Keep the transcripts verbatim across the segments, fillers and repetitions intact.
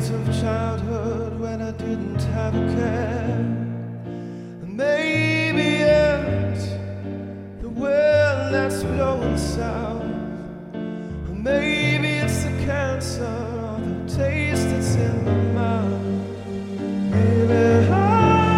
days of childhood when I didn't have a care. And maybe it's the wind that's blowing south, or maybe it's the cancer or the taste that's in my mouth. Maybe I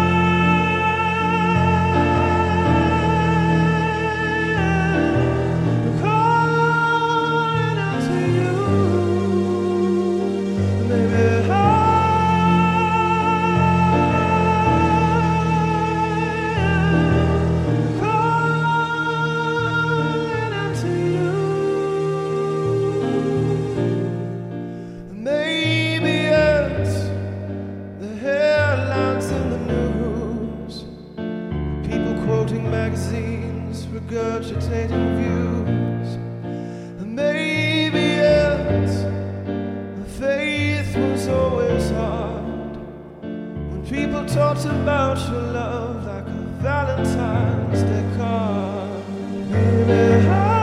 magazines regurgitating views, and maybe it's the faith was always hard when people talked about your love like a Valentine's Day card. Maybe I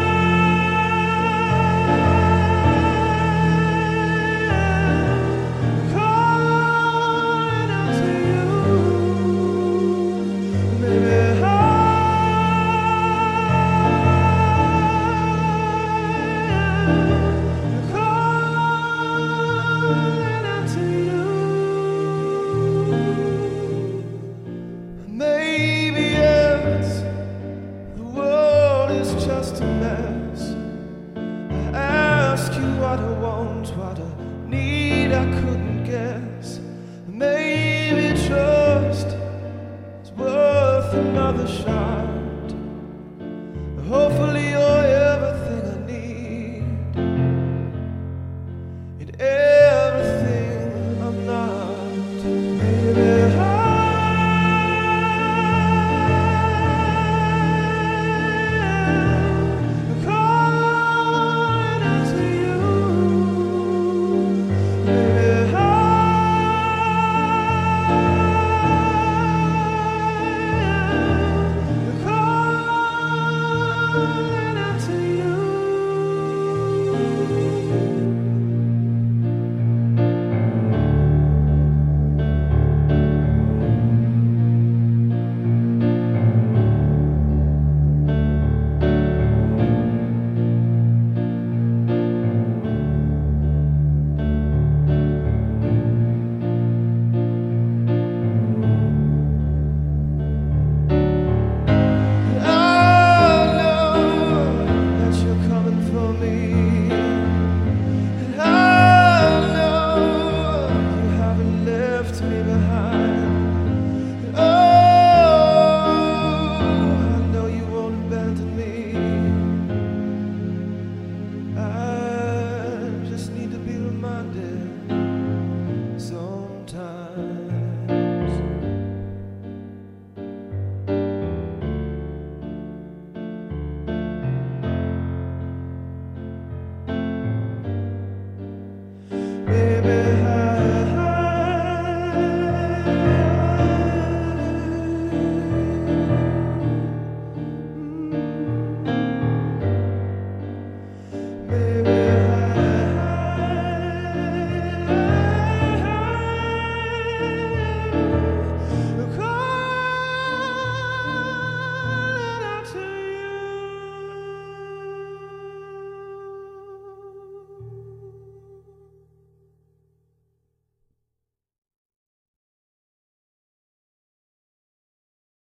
just a mess. I ask you what I want, what I need, I couldn't guess. Maybe trust is worth another shot. Hopefully you're everything I need, and everything I'm not. Maybe I me behind.